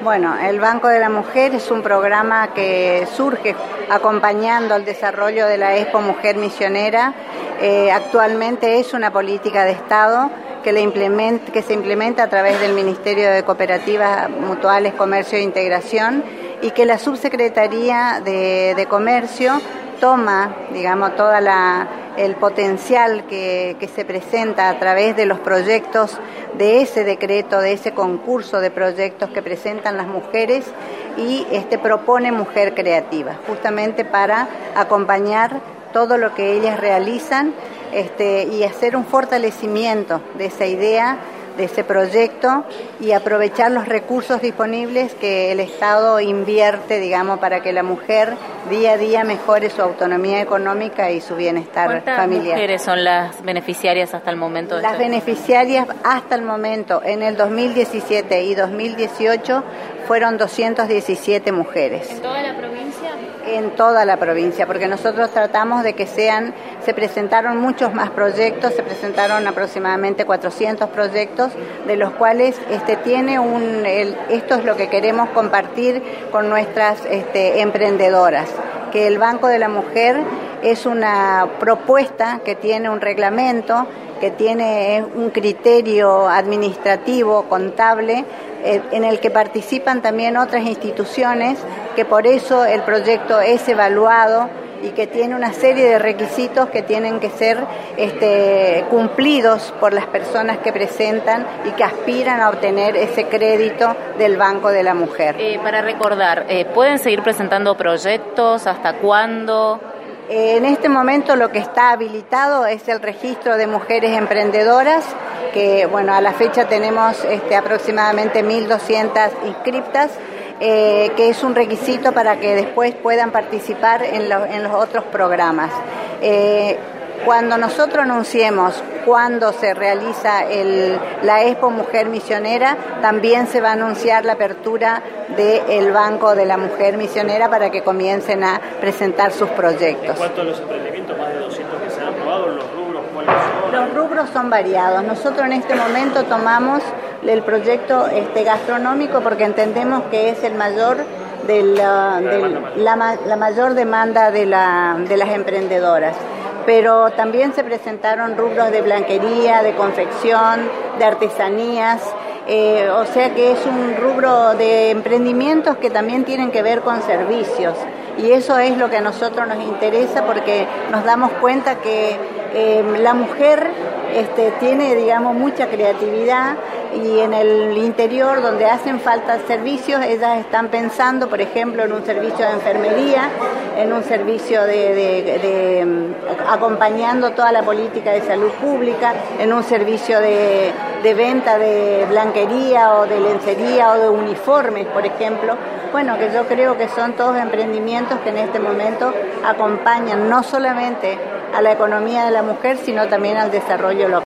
Bueno, el Banco de la Mujer es un programa que surge acompañando al desarrollo de la Expo Mujer Misionera. Actualmente es una política de Estado que se implementa a través del Ministerio de Cooperativas Mutuales, Comercio e Integración, y que la Subsecretaría de Comercio toma, digamos, el potencial que se presenta a través de los proyectos de ese decreto, de ese concurso de proyectos que presentan las mujeres, y propone Mujer Creativa, justamente para acompañar todo lo que ellas realizan y hacer un fortalecimiento de esa idea, de ese proyecto, y aprovechar los recursos disponibles que el Estado invierte, digamos, para que la mujer día a día mejore su autonomía económica y su bienestar familiar. ¿Cuántas mujeres son las beneficiarias hasta el momento? Las beneficiarias hasta el momento, en el 2017 y 2018, fueron 217 mujeres. ¿En toda la provincia? En toda la provincia, porque nosotros tratamos de que se presentaron muchos más proyectos, se presentaron aproximadamente 400 proyectos, de los cuales esto es lo que queremos compartir con nuestras emprendedoras, que el Banco de la Mujer es una propuesta que tiene un reglamento, que tiene un criterio administrativo, contable, en el que participan también otras instituciones, que por eso el proyecto es evaluado y que tiene una serie de requisitos que tienen que ser cumplidos por las personas que presentan y que aspiran a obtener ese crédito del Banco de la Mujer. Para recordar, ¿pueden seguir presentando proyectos? ¿Hasta cuándo? En este momento lo que está habilitado es el registro de mujeres emprendedoras, que bueno, a la fecha tenemos aproximadamente 1.200 inscriptas, que es un requisito para que después puedan participar en los otros programas. Cuando nosotros anunciemos cuándo se realiza la Expo Mujer Misionera, también se va a anunciar la apertura del Banco de la Mujer Misionera para que comiencen a presentar sus proyectos. En cuanto a los emprendimientos, más de 200 que se han aprobado, ¿los rubros cuáles son? Los rubros son variados. Nosotros en este momento tomamos el proyecto gastronómico porque entendemos que es el mayor la mayor demanda de las emprendedoras. Pero también se presentaron rubros de blanquería, de confección, de artesanías, o sea que es un rubro de emprendimientos que también tienen que ver con servicios, y eso es lo que a nosotros nos interesa, porque nos damos cuenta que la mujer tiene, digamos, mucha creatividad, y en el interior, donde hacen falta servicios, ellas están pensando, por ejemplo, en un servicio de enfermería, en un servicio acompañando toda la política de salud pública, en un servicio de venta de blanquería o de lencería o de uniformes, por ejemplo. Bueno, que yo creo que son todos emprendimientos que en este momento acompañan no solamente a la economía de la mujer, sino también al desarrollo local.